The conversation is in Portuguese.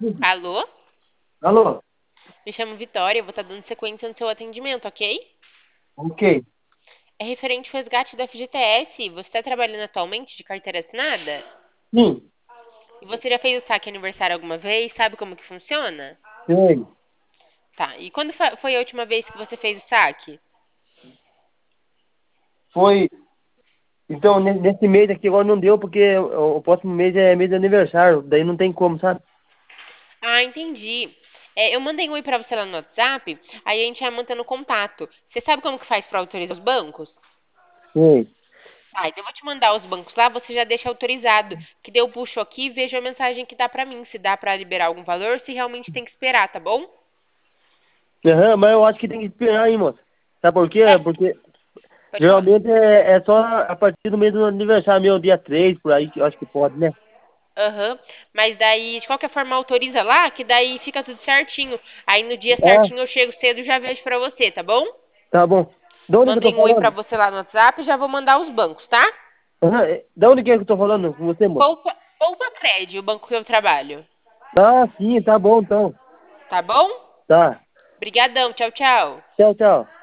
Alô? Alô? Me chamo Vitória, eu vou estar dando sequência no seu atendimento, ok? Ok. É referente ao resgate do FGTS. Você está trabalhando atualmente de carteira assinada? Sim, E você já fez o saque aniversário alguma vez? Sabe como que funciona? sei. Tá, e quando foi a última vez que você fez o saque? Foi. Então, nesse mês aqui agora não deu, porque o próximo mês é mês de aniversário. Daí não tem como, sabe? Ah, entendi. Eu mandei um oi pra você lá no WhatsApp, aí a gente vai mantendo contato. Você sabe como que faz pra autorizar os bancos? Sei. Ah, então eu vou te mandar os bancos lá, você já deixa autorizado. Que daí eu puxo aqui e vejo a mensagem que dá pra mim, se dá pra liberar algum valor, se realmente tem que esperar, tá bom? Aham, mas eu acho que tem que esperar, hein, moço. Sabe por quê? É, Porque pode falar. geralmente é só a partir do mês do aniversário meu, dia 3 por aí, que eu acho que pode, né? Aham. Mas daí, de qualquer forma, autoriza lá, que daí fica tudo certinho. Aí no dia Ah, certinho eu chego cedo e já vejo pra você, tá bom? tá bom. Da onde que eu tô Mandei um oi pra falando? você lá no WhatsApp e já vou mandar os bancos, tá? Aham, da onde que é que eu tô falando com você, moço? Poupa Cred, o banco que eu trabalho. Ah, sim, tá bom então. Tá bom? Tá. Obrigadão, tchau, tchau. Tchau, tchau.